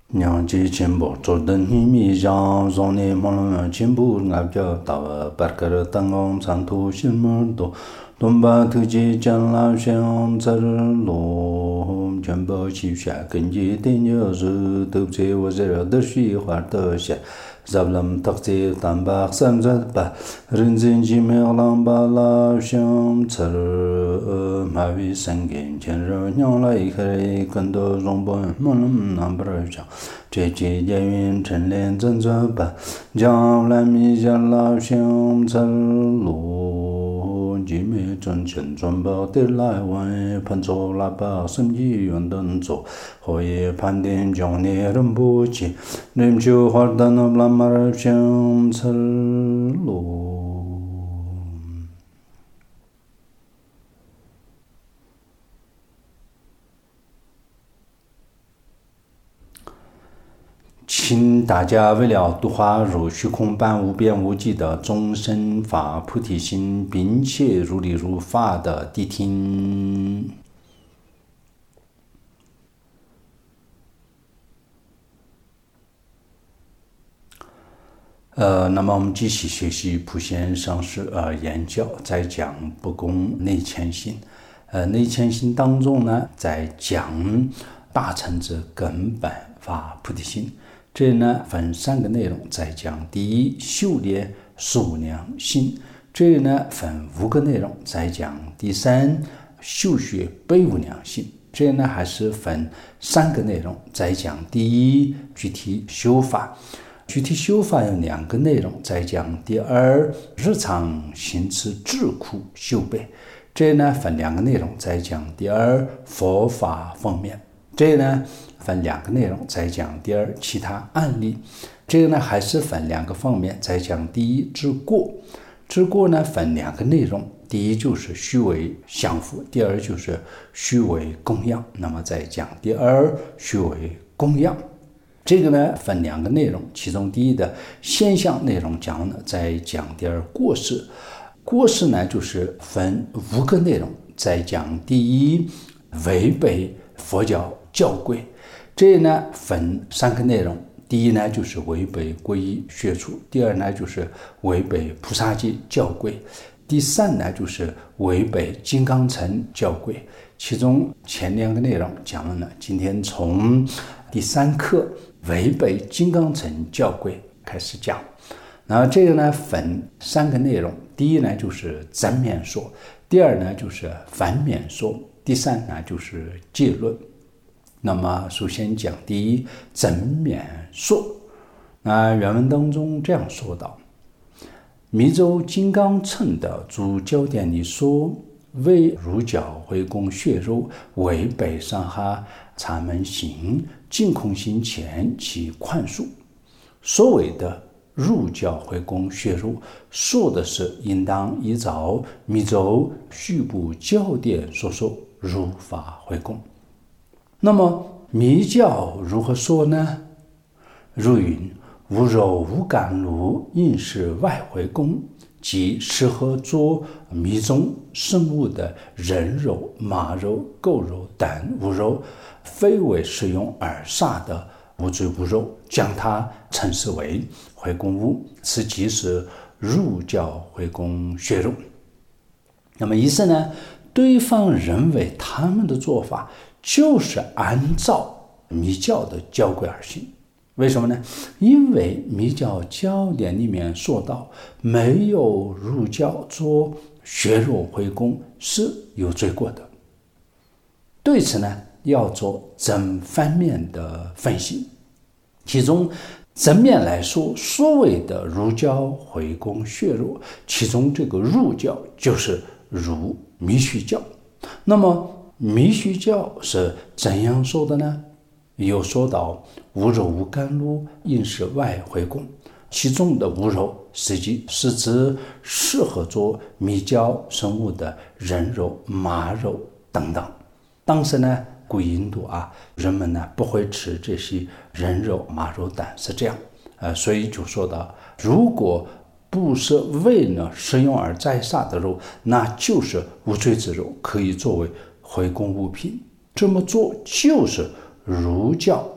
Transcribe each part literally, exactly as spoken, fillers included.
娘ji chimbo jordan himi jang zone mon chimbo ngabja tawa barkar tangom santu shilmundo domba tuji janla shen zar lo jamba chi sha genji denye zu dubje wo zera de shi hwa de sha zablam takze tamba samzat ba rinzin ji me lang ba la shen zar ma wi sangen chen ro nyang lai khai kando zongbo mon nam bra cha这节节云晨练真真吧，将来米家老乡走路，几米真chân准备的来玩，喷着喇叭生意远登走，可以盘点将你人不起，人就花的那拉马儿乡走路。请大家为了度化如虚空般无边无际的众生发菩提心，并且如理如法的谛听。呃，那么我们继续学习普贤上师呃言教，在讲不共内谦心。呃，内谦心当中呢，在讲大乘之根本发菩提心。这呢分三个内容，在讲第一修炼数量心，这呢分五个内容，在讲第三修学悲无量心，这呢还是分三个内容，在讲第一具体修法，具体修法有两个内容，在讲第二日常行持智苦修悲，这呢分两个内容，在讲第二佛法方面，这呢分两个内容，再讲第二其他案例，这个呢还是分两个方面，再讲第一知过，知过呢分两个内容，第一就是虚伪降伏，第二就是虚伪供养。那么再讲第二虚伪供养，这个呢分两个内容，其中第一的现象内容讲了，再讲第二过失，过失呢就是分五个内容，再讲第一违背佛教教规，这呢分三个内容，第一呢就是违背皈依学处，第二呢就是违背菩萨戒教规，第三呢就是违背金刚乘教规。其中前两个内容讲了呢，今天从第三课违背金刚乘教规开始讲。然后这个呢分三个内容，第一呢就是正面说，第二呢就是反面说，第三呢就是结论。那么首先讲第一正面说，那原文当中这样说道：密咒金刚乘的主教典里说，为儒教回供血肉，违背上下禅门行，净空行前其宽恕。所谓的儒教回供血肉，说的是应当依照密咒续部教典所说如法回供。那么密教如何说呢？如云：无肉无甘露，应是外回供，即适合做密宗生物的人肉、马肉、狗肉等无肉，非为食用而杀的无罪无肉，将它称之为回供物，此即是儒教回供血肉。那么意思呢，对方认为他们的做法就是按照密教的教规而行。为什么呢？因为密教教典里面说到，没有儒教做血肉回供是有罪过的。对此呢，要做正反面的分析。其中正面来说，所谓的儒教回供血肉，其中这个儒教就是儒密续教。那么密续教是怎样说的呢？有说到无肉无甘露，应是外回供，其中的无肉实际是指适合做密教生物的人肉、马肉等等。当时呢，古印度啊，人们呢不会吃这些人肉、马肉等，是这样。呃，所以就说到，如果不是为了食用而宰杀的肉，那就是无罪之肉，可以作为回供物品。这么做就是儒教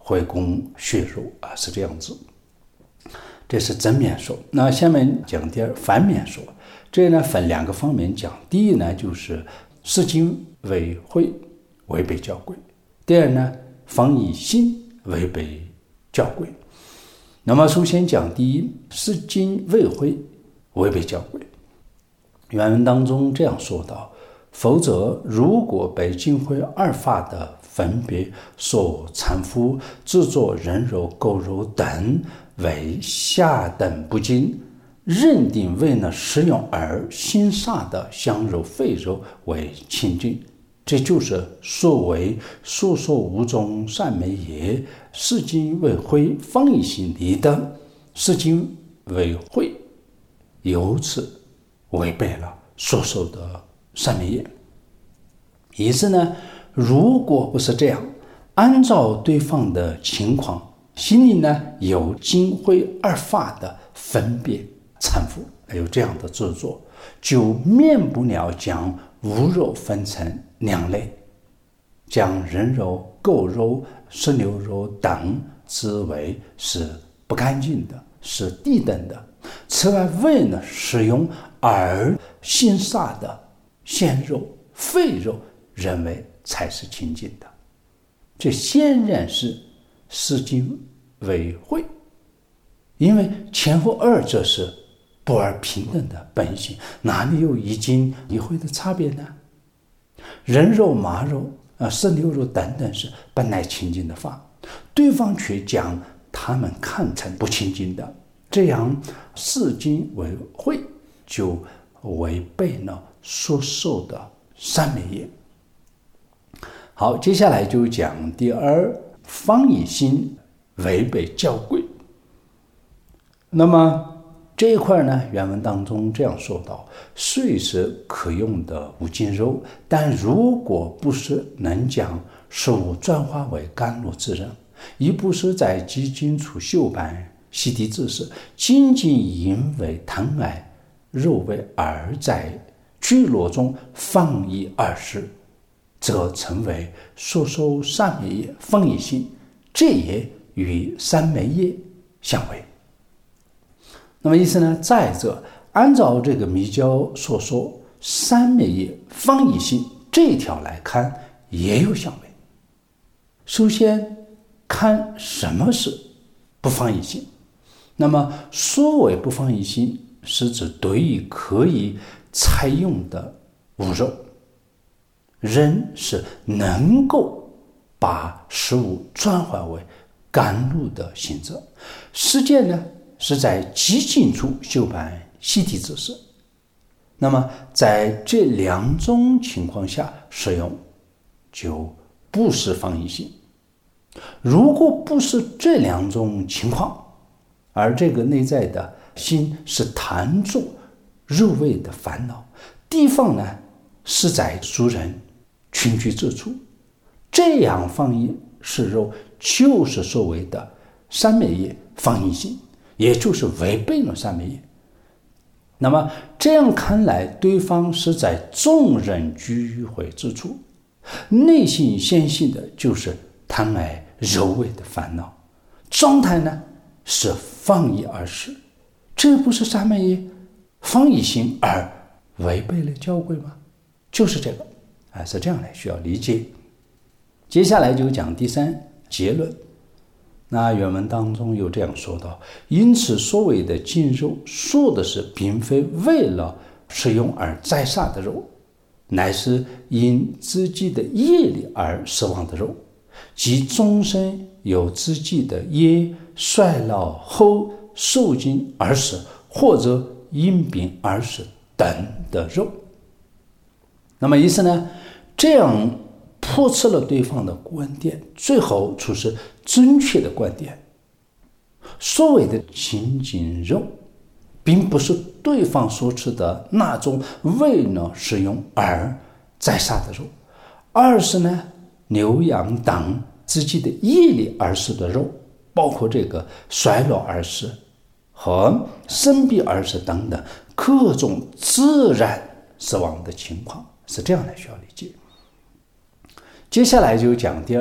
会供血肉啊，是这样子。这是正面说。那下面讲第二反面说，这呢分两个方面讲。第一呢就是视经为会，违背教规；第二呢方以信，违背教规。那么首先讲第一，视经为会，违背教规。原文当中这样说道：否则如果被经会二法的分别所缠缚，制作人肉、狗肉等为下等不净，认定为了食用而心煞的香肉、肺肉为清净，这就是所谓所说无中善美也。视经为会，方以心离的，视经为会，由此违背了所说的善美业。意思呢，如果不是这样，按照对方的情况，心里呢有经会二法的分别缠缚，还有这样的执着，就免不了将无肉分成两类，将人肉、狗肉、石榴肉等之为是不干净的，是低等的。此外，为了食用而心煞的鲜肉、肺肉，认为才是清净的。这显然是视经为会，因为前后二者是不二平等的本性，哪里有一经一会的差别呢？人肉、马肉、啊石榴肉等等是本来清净的法，对方却将他们看成不清净的，这样视经为会，就违背了所受的三昧业。好，接下来就讲第二，方以心，违背教规。那么这一块呢，原文当中这样说道：虽是可用的无尽肉，但如果不是能将食物转化为甘露之人，亦不是在基金处修办洗涤之时，仅仅因为贪爱肉味而在聚落中放逸而食，则成为所受三昧业，方以心，这也与三昧业相违。那么意思呢，再者，按照这个密教所说三昧业方以心这一条来看，也有相违。首先看什么是不方以心。那么所谓不方以心，是指对于可以采用的物肉，人是能够把食物转化为甘露的行者。实践呢是在极尽处修办洗涤之事。那么在这两种情况下使用，就不是方以心。如果不是这两种情况，而这个内在的心是贪着肉味的烦恼，地方呢是在俗人群居之处，这样放逸食肉，就是所谓的三昧业方以心，也就是违背了三昧业。那么这样看来，对方是在众人聚会之处，内心显现的就是贪爱肉味的烦恼，状态呢是放逸而食，这不是三昧业方以心而违背了教规吗？就是这个啊，是这样来需要理解。接下来就讲第三结论。那原文当中有这样说道：因此所谓的禁肉，说的是并非为了食用而宰杀的肉，乃是因自己的业力而死亡的肉，即终身有自己的业衰老后受尽而死，或者因病而死等的肉。那么意思呢，这样破斥了对方的观点，最后出示正确的观点。所谓的清净肉，并不是对方所吃的那种为了食用而宰杀的肉，而是呢牛羊等自己的业力而死的肉，包括这个衰老而死和生病而死等等各种自然死亡的情况，是这样来需要理解。接下来就讲第二，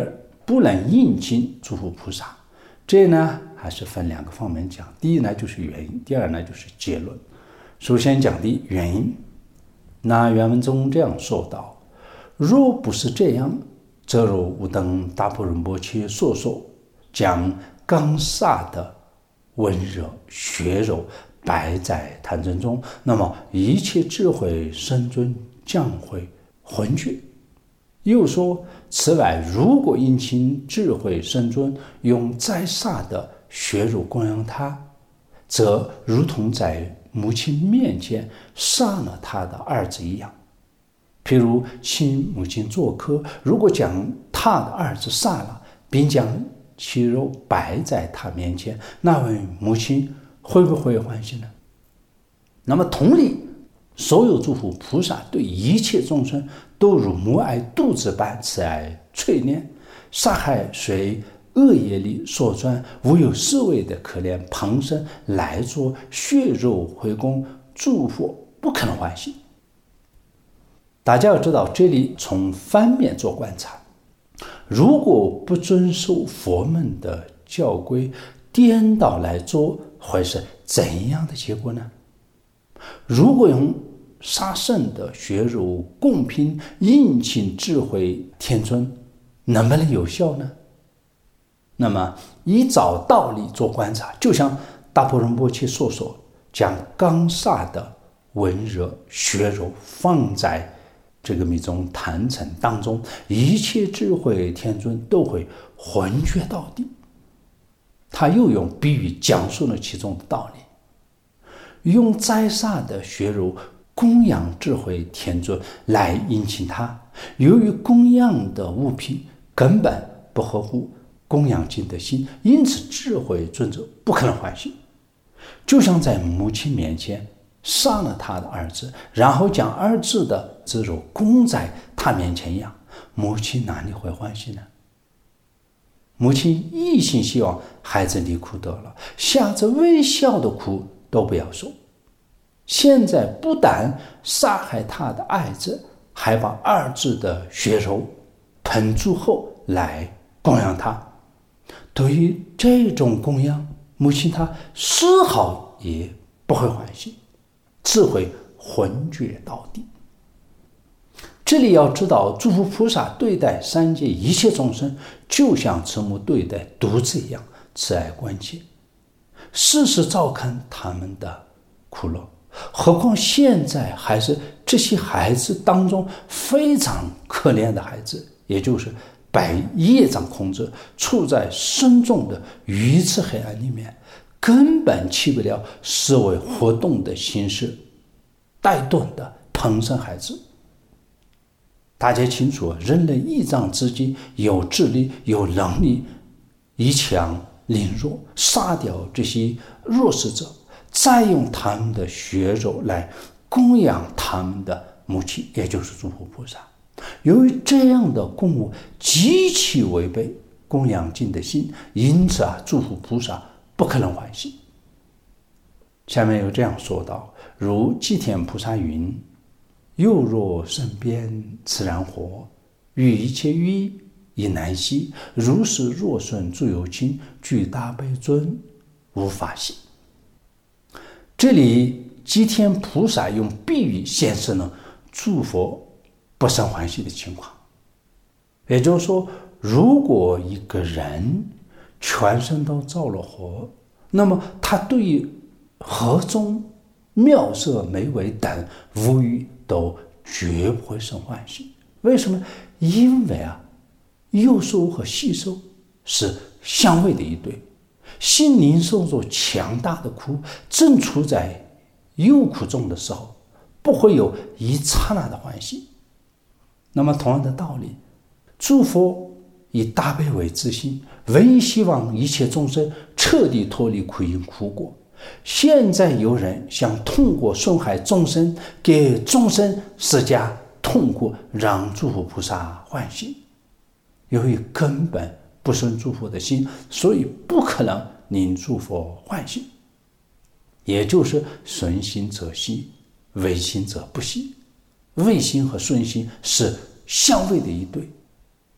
不能应请诸佛菩萨。这呢还是分两个方面讲，第一呢就是原因，第二呢就是结论。首先讲的原因，那原文中这样说道：若不是这样，则如吾等大婆仁波切所说，将刚萨的温热血肉摆在坛城中，那么一切智慧深尊将会昏厥。又说，此外，如果因请智慧深尊用宰杀的血肉供养他，则如同在母亲面前杀了他的儿子一样。譬如请母亲做客，如果将他的儿子杀了，并将其肉摆在他面前，那位母亲会不会欢喜呢？那么同理，所有诸佛菩萨对一切众生都如母爱肚子般慈爱垂怜，杀害随恶业力所转，无有四位的可怜旁生来做血肉回供，诸佛不可能欢喜。大家要知道，这里从反面做观察，如果不遵守佛门的教规，颠倒来做，会是怎样的结果呢？如果用杀生的血肉供品应请智慧天尊，能不能有效呢？那么依照道理做观察，就像大婆仁波切所说，将刚萨的温热血肉放在这个密宗坛城当中，一切智慧天尊都会昏厥到底。他又用比喻讲述了其中的道理，用宰杀的血肉供养智慧天尊来引请他，由于供养的物品根本不合乎供养经的心，因此智慧尊者不可能欢喜。就像在母亲面前杀了他的儿子，然后将儿子的子肉供在他面前一样，母亲哪里会欢喜呢？母亲一心希望孩子离苦得了，下次微小的苦都不要受。现在不但杀害他的儿子，还把儿子的血肉烹煮后来供养他。对于这种供养，母亲她丝毫也不会欢喜，只会昏厥到底。这里要知道，诸佛菩萨对待三界一切众生，就像慈母对待独子一样慈爱关切，时时照看他们的苦乐。何况现在还是这些孩子当中非常可怜的孩子，也就是百业障控制，处在深重的愚痴黑暗里面，根本起不了思维活动的形式带动的旁生孩子。大家清楚，人类一障之际，有智力有能力以强凌弱，杀掉这些弱势者，再用他们的血肉来供养他们的母亲，也就是诸佛菩萨。由于这样的供物极其违背供养经的心，因此啊，诸佛菩萨不可能欢喜。下面有这样说道：如寂天菩萨云，又若身边自然火，于一切欲亦难息，如是若顺诸有情，具大悲尊，无法喜。这里寂天菩萨用比喻显示了诸佛不生欢喜的情况。也就是说，如果一个人全身都着了火，那么他对于河中妙色美味等无欲都绝不会生欢喜。为什么？因为啊，诱受和吸收是相位的一对，心灵受着强大的苦，正处在忧苦中的时候，不会有一刹那的欢喜。那么同样的道理，诸佛以大悲为自心，唯希望一切众生彻底脱离苦因苦果。现在有人想通过损害众生，给众生施加痛苦，让诸佛菩萨欢喜。由于根本不生诸佛的心，所以不可能令诸佛欢喜。也就是顺心者喜，违心者不喜。违心和顺心是相位的一对。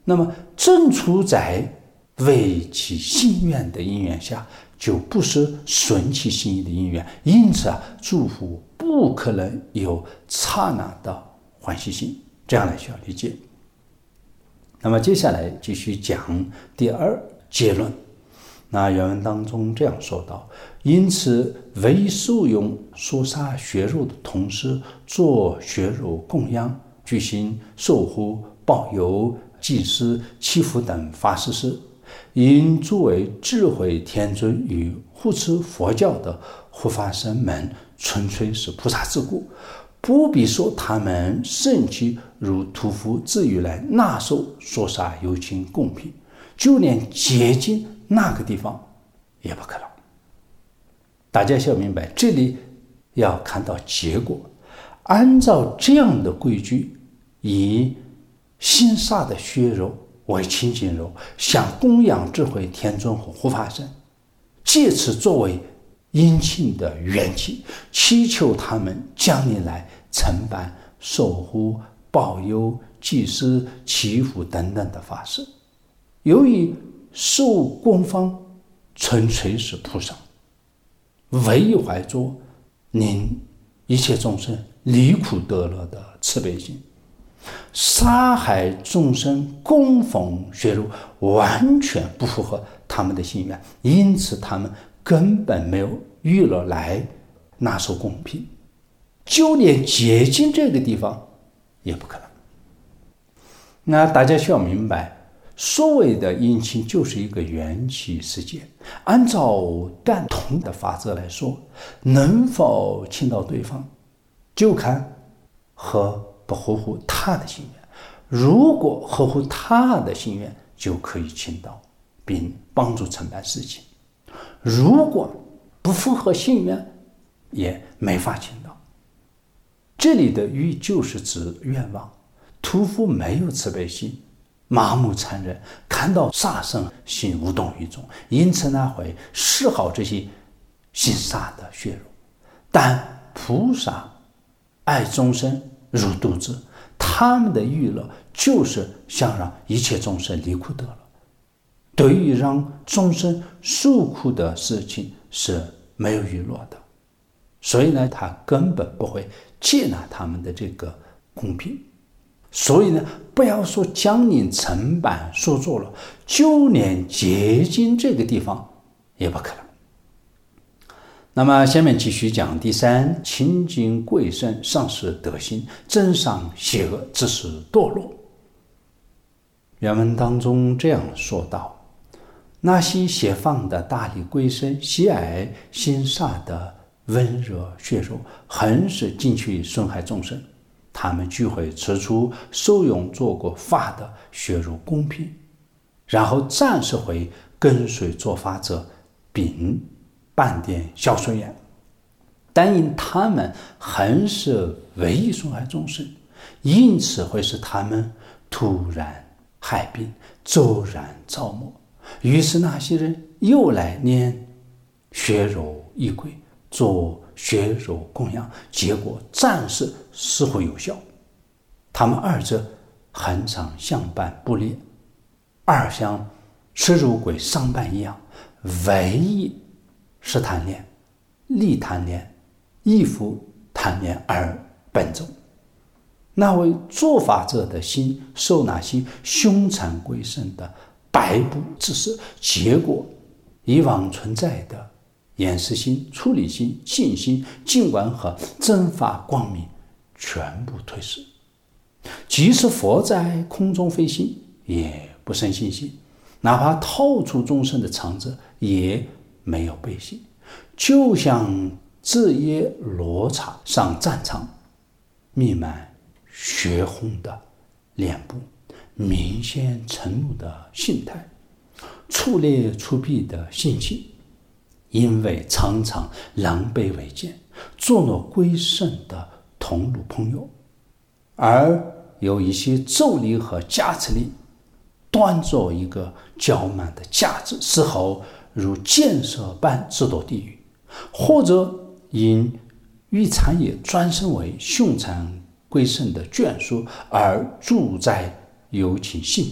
那么正处在为其心愿的因缘下，就不是顺其心意的因缘，因此啊，祝福不可能有刹那的欢喜心，这样来需要理解。那么接下来继续讲第二结论。那原文当中这样说道：因此为受用所杀血肉的同时，做血肉供养，举行受护、保佑、祭祀、祈福等法事时，因作为智慧天尊与护持佛教的护法神们纯粹是菩萨之故，不必说他们圣器如屠夫至于来纳受所杀有情供品，就连接近那个地方也不可能。大家要明白，这里要看到结果。按照这样的规矩，以新杀的血肉为清净肉，向供养智慧天尊和护法神，借此作为殷勤的缘起，祈求他们将临来承办守护、保佑、祭祀、祈福等等的法事。由于受供方纯粹是菩萨，唯怀着令一切众生离苦得乐的慈悲心，杀害众生供奉血肉完全不符合他们的心愿，因此他们根本没有娱乐来纳受供品，就连接近这个地方也不可能。那大家需要明白，所谓的殷勤就是一个缘起世界，按照感同的法则来说，能否亲到对方，就看合不合乎他的心愿。如果合乎他的心愿，就可以亲到并帮助承办事情；如果不符合心愿，也没法亲到。这里的欲就是指愿望，屠夫没有慈悲心，麻木残忍，看到杀生心无动于衷，因此呢会嗜好这些新杀的血肉。但菩萨爱众生如肚子，他们的娱乐就是想让一切众生离苦得乐，对于让众生受苦的事情是没有娱乐的，所以呢他根本不会接纳他们的这个供品。所以呢，不要说将临承办所做了，就连接近这个地方也不可能。那么下面继续讲第三，清净贵圣，上士德行，真上邪恶，致使堕落。原文当中这样说道：那些邪放的大力贵圣，喜爱心煞的温热血肉，横是进去损害众生。他们聚会吃出受用做过法的血肉供品，然后暂时会跟随做法者并办点孝顺言，但因他们横是唯一损害众生，因此会使他们突然害病，骤然造没。于是那些人又来念血肉仪轨，做血肉供养，结果暂时似乎有效。他们二者恒常相伴不裂，二像吃肉鬼上伴一样，唯一是贪恋、利贪恋、义父贪恋而本种。那位做法者的心受那些凶残鬼神的摆布之事，结果以往存在的掩饰心、处理心、静心、静观和真法光明全部退失。即使佛在空中飞行，也不生信心；哪怕逃出众生的肠子，也没有悲心。就像日夜罗刹上战场，弥漫血红的脸部，明显嗔怒的心态，触裂触壁的心情，因为常常狼狈为奸，作诺归圣的同路朋友，而有一些咒力和加持力，端坐一个骄慢的架子，事后如箭射般直堕地狱，或者因欲残也转身为凶残归圣的眷属而住在有情性命，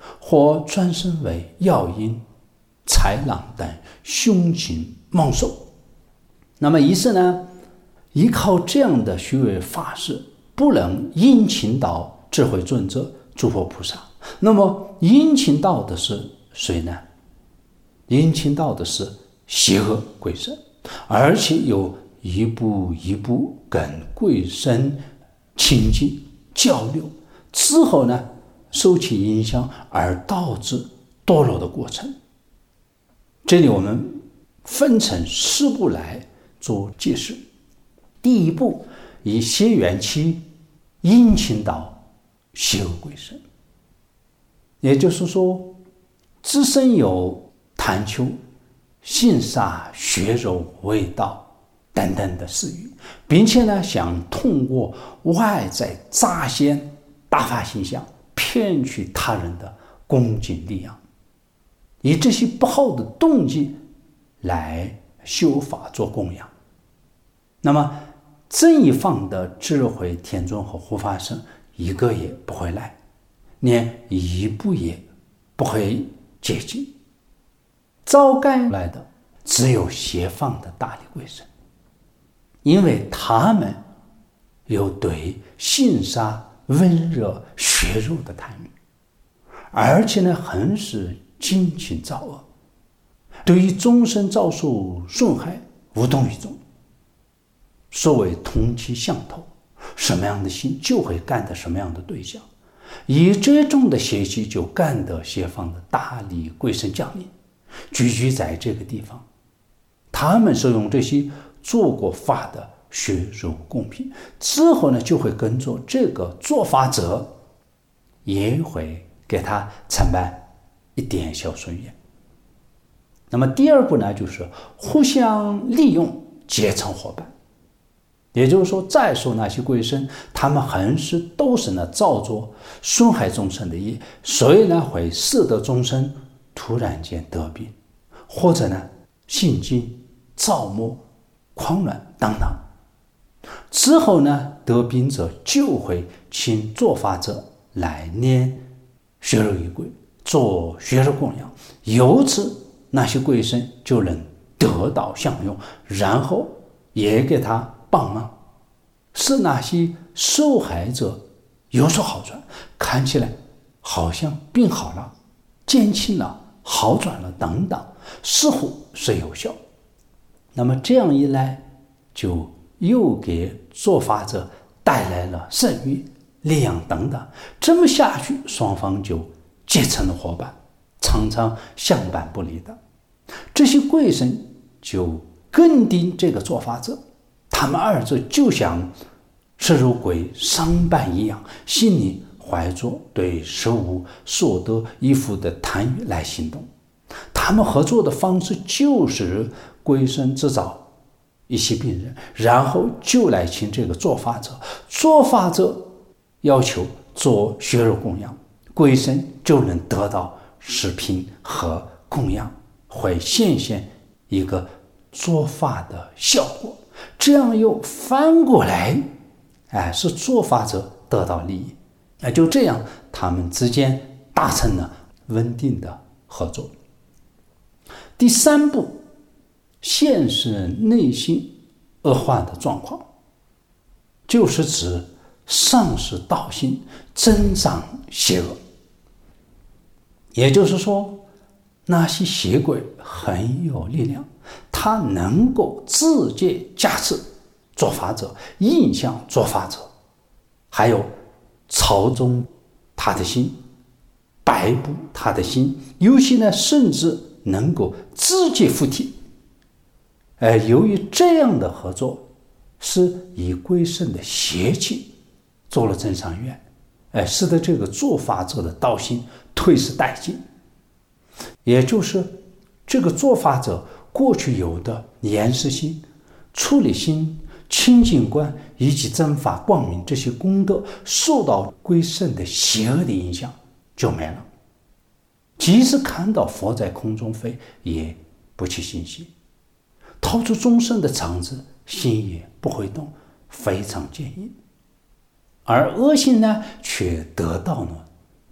或转身为药鹰、豺狼等凶禽猛兽。那么于是呢，依靠这样的虚伪法事，不能殷勤到智慧尊者、诸佛菩萨。那么殷勤到的是谁呢？殷勤到的是邪恶鬼神，而且有一步一步跟鬼神亲近交流之后呢，受其影响而导致堕落的过程。这里我们分成四步来做解释。第一步，以邪缘起殷勤到邪恶鬼神，也就是说，自身有贪求、性杀、血肉、味道等等的私欲，并且呢，想通过外在乍现大法形象骗取他人的恭敬力量，以这些不好的动机来修法做供养。那么正一方的智慧天尊和护法神一个也不会来，连一步也不会接近。招该来的只有邪方的大力鬼神，因为他们有对性杀、温热、血肉的贪欲，而且呢，很是尽情造恶，对于众生遭受损害无动于衷。所谓通其相头，什么样的心就会干得什么样的对象，以这种的邪气就干得邪方的大力鬼神降临，聚集在这个地方。他们是用这些做过法的血肉供品之后呢，就会跟着这个做法者，也会给他承办一点小顺缘。那么第二步呢，就是互相利用，结成伙伴。也就是说，再说那些鬼神，他们很是都是呢造作损害众生的业，所以呢会使得众生突然间得病，或者呢心惊、躁默、狂乱等等。之后呢，得病者就会请做法者来念血肉仪轨，做血肉供养，由此那些鬼神就能得到享用，然后也给他帮忙，使那些受害者有所好转，看起来好像病好了、减轻了、好转了等等，似乎是有效。那么这样一来，就又给做法者带来了胜誉、力量等等。这么下去，双方就结成了伙伴，常常相伴不离的。这些鬼神就跟定这个做法者，他们二者就像是如鬼商伴一样，心里怀着对事物所得依附的贪欲来行动。他们合作的方式就是鬼神制造一些病人，然后就来请这个做法者，做法者要求做血肉供养，鬼神就能得到食品和供养，会显现一个做法的效果。这样又翻过来，哎，是做法者得到利益，哎，就这样他们之间达成了稳定的合作。第三步，现实内心恶化的状况，就是指丧失道心，增长邪恶。也就是说，那些邪鬼很有力量，他能够直接加持做法者，影响做法者，还有操纵他的心，摆布他的心，有些呢甚至能够直接附体。呃，由于这样的合作，是以鬼神的邪气做了增上缘，呃，使得这个做法者的道心退失殆尽。也就是这个做法者过去有的严实心、处理心、清净观以及正法光明这些功德，受到鬼神的邪恶的影响就没了。即使看到佛在空中飞，也不起信心，掏出众生的肠子，心也不会动，非常坚硬。而恶心呢，却得到了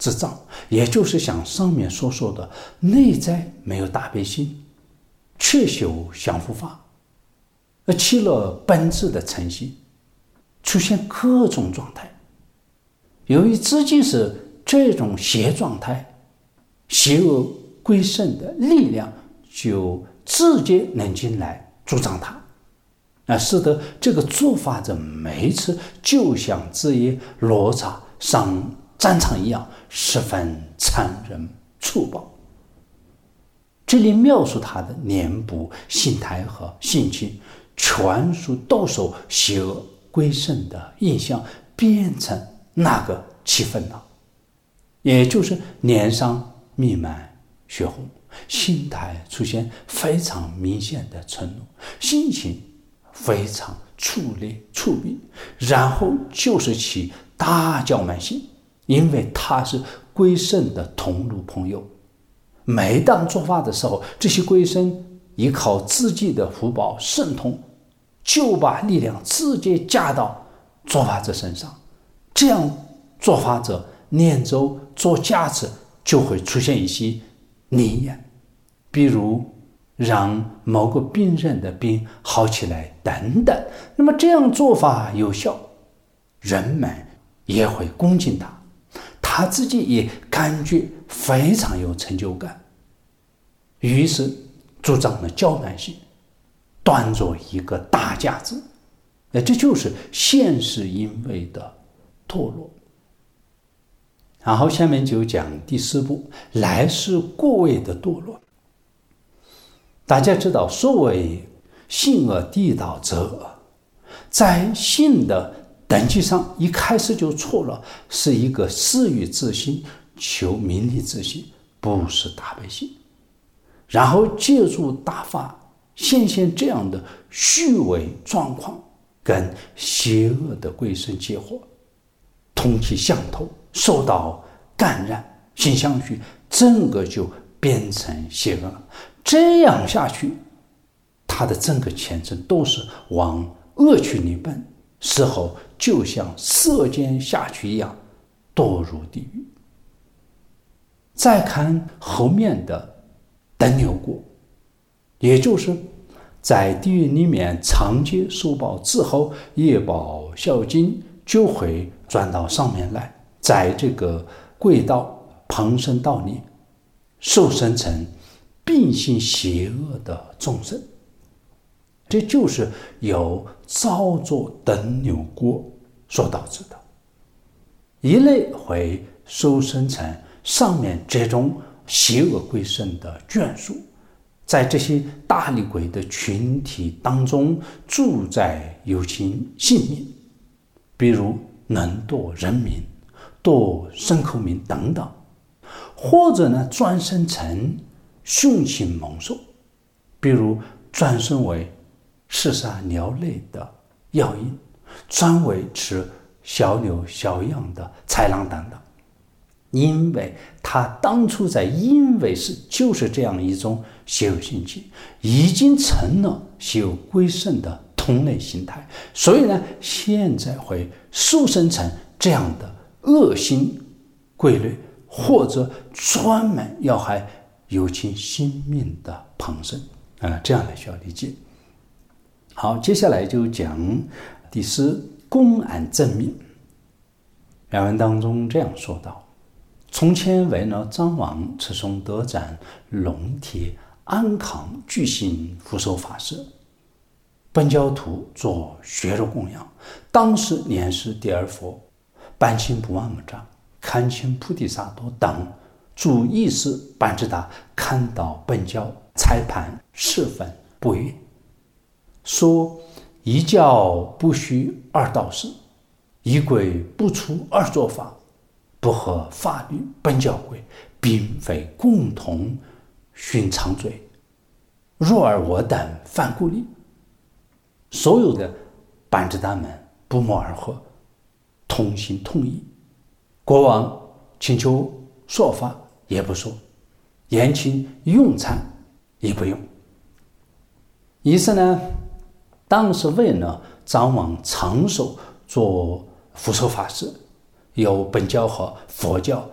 之障，也就是像上面所说的，内在没有大悲心，却修降伏法，而起了本质的嗔心，出现各种状态。由于自己是这种邪状态，邪恶归圣的力量就直接能进来助长它，那使得这个做法者每一次就像职业罗刹上战场一样，十分残忍粗暴。这里描述他的脸部形态和性情，全属都受邪恶归圣的印象，变成那个气氛了，也就是脸上弥漫血红，心态出现非常明显的嗔怒，心情非常粗劣粗鄙，然后就是其大叫慢性，因为他是龟圣的同路朋友。每当做法的时候，这些龟圣依靠自己的福报神通，就把力量直接加到做法者身上，这样做法者念咒做加持就会出现一些灵验，比如让某个病人的病好起来等等。那么这样做法有效，人们也会恭敬他，他自己也感觉非常有成就感，于是助长了较慢性，端着一个大架子。这就是现世因位的堕落。然后下面就讲第四步，来世过位的堕落。大家知道，所谓性恶地道者，在性的等级上一开始就错了，是一个私欲之心，求名利之心，不是大悲心。然后借助大法现现这样的虚伪状况，跟邪恶的鬼神结合，同其相投，受到感染，心相续，整个就变成邪恶了。这样下去，他的整个前程都是往恶趣里奔，事后就像射箭下去一样，堕入地狱。再看后面的等流果，也就是在地狱里面长劫受报之后，业报消尽，就会转到上面来，在这个贵道旁生道里受生成秉性邪恶的众生。这就是由造作等流果所导致的。一类会受生成上面这种邪恶鬼神的眷属，在这些大厉鬼的群体当中住在有情性命，比如能堕人民、堕牲口民等等，或者呢转生成凶禽猛兽，比如转生为嗜杀鸟类的妖鹰，专为吃小牛小羊的豺狼等等。因为他当初在因为是就是这样一种邪恶心情，已经成了邪恶归圣的同类形态，所以呢现在会塑生成这样的恶心规律，或者专门要害有情性命的旁生啊、呃，这样来需要理解。好，接下来就讲第四，公安正命。原文当中这样说道：从前为了张王持诵德展龙铁安康具行福寿法事，本教徒做血肉供养，当时年是第二佛班钦不忘长堪钦菩提萨埵等诸义士班智达看到本教裁判十分不悦，说一教不虚二道士，一规不出二做法，不合法律，本教规并非共同寻常罪，若而我等犯故例。所有的班智达们不谋而合，同心同意。国王请求说法也不说，言请用餐也不用。意思呢，当时为了张王长寿做福寿法事，由本教和佛教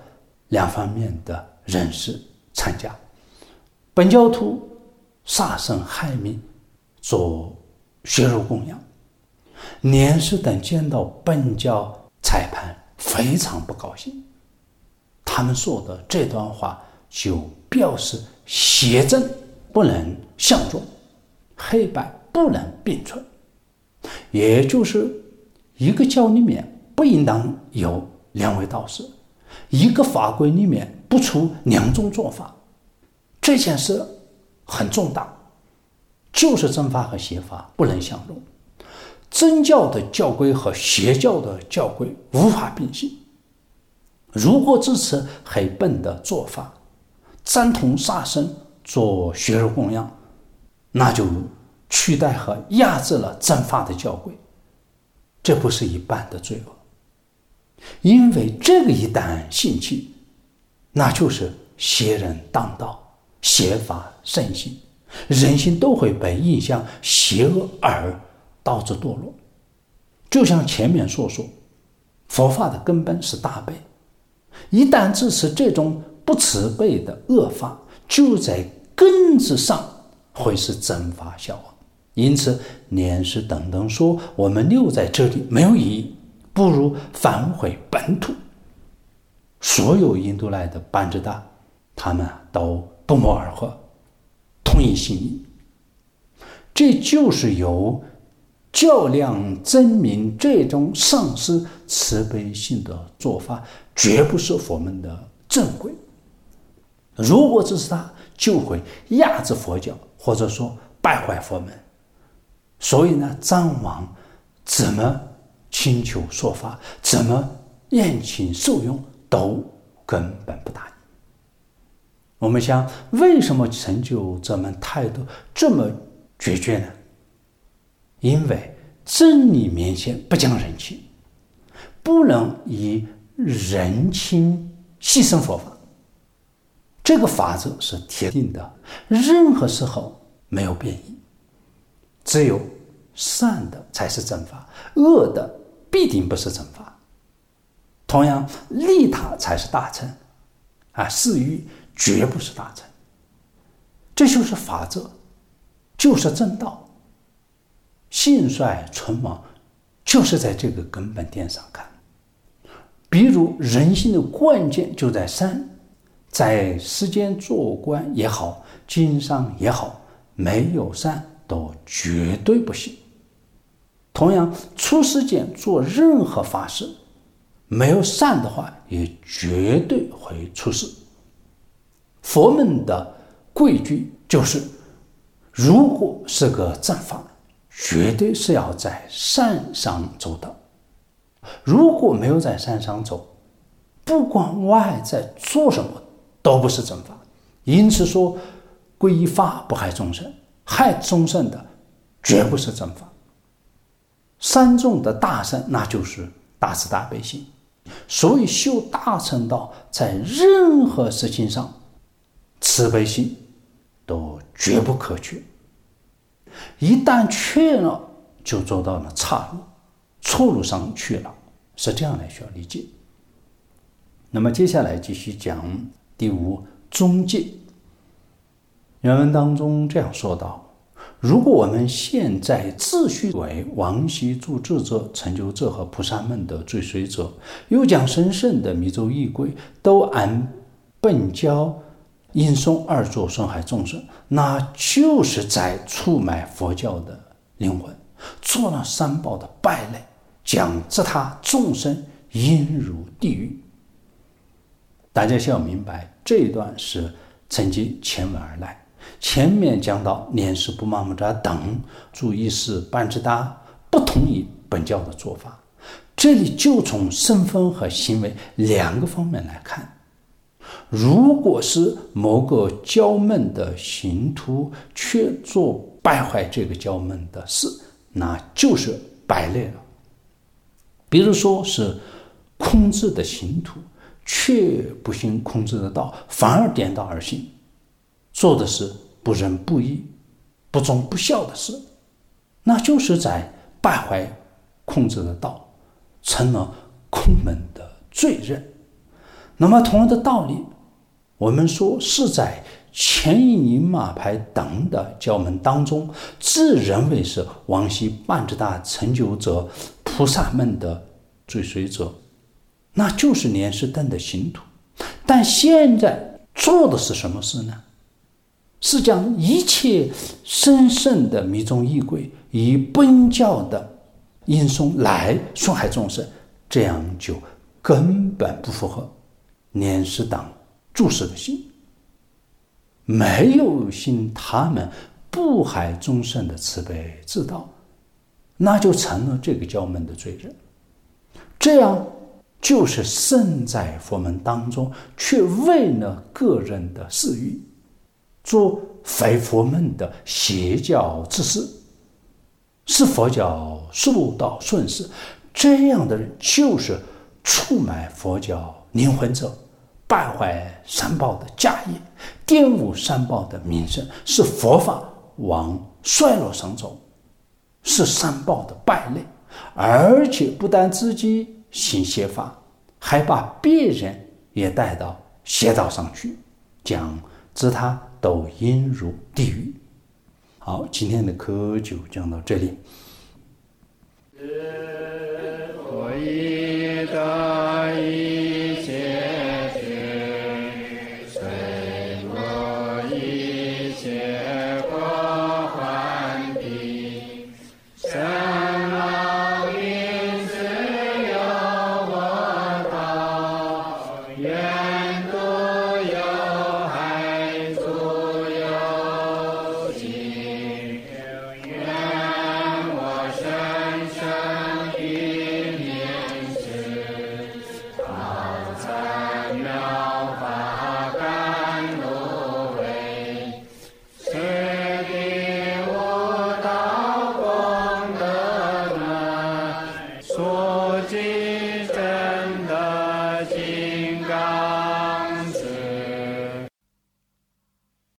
两方面的人士参加。本教徒杀生害命，做血肉供养。年氏等见到本教裁判非常不高兴，他们说的这段话就表示邪正不能相容，黑白不能并存，也就是一个教里面不应当有两位道士，一个法规里面不出两种做法。这件事很重大，就是正法和邪法不能相容，真教的教规和邪教的教规无法并行。如果支持黑本的做法，赞同杀生做血肉供养，那就取代和压制了正法的教规，这不是一般的罪恶。因为这个一旦兴起，那就是邪人当道，邪法盛行，人心都会被影响邪恶而导致堕落。就像前面所说，佛法的根本是大悲，一旦支持这种不慈悲的恶法，就在根子上会使正法消亡。因此年氏等等说，我们留在这里没有意义，不如返回本土。所有印度来的班智达，他们都不谋而合，同一心意。这就是由较量证明这种丧失慈悲心的做法绝不是佛门的正规。如果支持它，就会压制佛教，或者说败坏佛门。所以呢，藏王怎么请求说法，怎么宴请受用，都根本不答应。我们想，为什么成就者们态度这么决绝呢？因为真理面前不讲人情，不能以人情牺牲佛法。这个法则是铁定的，任何时候没有变异。只有善的才是正法，恶的必定不是正法。同样，利他才是大乘，啊，私欲绝不是大乘。这就是法则，就是正道。兴衰存亡，就是在这个根本点上看。比如人性的关键就在善，在世间做官也好，经商也好，没有善都绝对不行。同样，出世间做任何法事，没有善的话，也绝对会出事。佛门的规矩就是，如果是个正法，绝对是要在善上走的。如果没有在善上走，不管外在做什么，都不是正法。因此说，皈依法不害众生，害众生的绝不是正法。三众的大乘，那就是大慈大悲心。所以修大乘道，在任何事情上，慈悲心都绝不可缺。一旦缺了，就走到了岔路，错路上去了，是这样来需要理解。那么接下来继续讲第五中戒。原文当中这样说道：如果我们现在自诩为王习助智者、成就者和菩萨们的追随者，又将神圣的密咒仪轨都按本教吟诵而作损害众生，那就是在出卖佛教的灵魂，做了三宝的败类，将其他众生引入地狱。大家需要明白，这一段是承接前文而来。前面讲到年氏不玛木扎等主意是班智达不同意本教的做法，这里就从身份和行为两个方面来看。如果是某个教门的信徒却做败坏这个教门的事，那就是败类了。比如说是控制的信徒却不行控制的道，反而颠倒而行，做的是不仁不义、不忠不孝的事，那就是在败坏控制的道，成了空门的罪人。 那么同样的道理，我们说是在牵引宁玛牌等的教门当中，自认为是往昔半智大成就者菩萨们的追随者，那就是莲师等的信徒。但现在做的是什么事呢？是将一切神圣的密宗仪轨以本教的因诵来损害众生，这样就根本不符合莲师党注释的心，没有信他们不害众生的慈悲之道，那就成了这个教门的罪人。这样就是身在佛门当中，却为了个人的私欲，做非佛门的邪教之事，是佛教树道顺势。这样的人就是出卖佛教灵魂者，败坏三宝的家业，玷污三宝的名声，使佛法往衰落上走，是三宝的败类。而且不但自己行邪法，还把别人也带到邪道上去，将自他都引入地狱。好，今天的课就讲到这里。 我已得一切觉，随我一切过患病，生老病死有我道，愿度有害足有尽，愿我生生地面世，好参妙法甘露味，此地无道功德门，所尽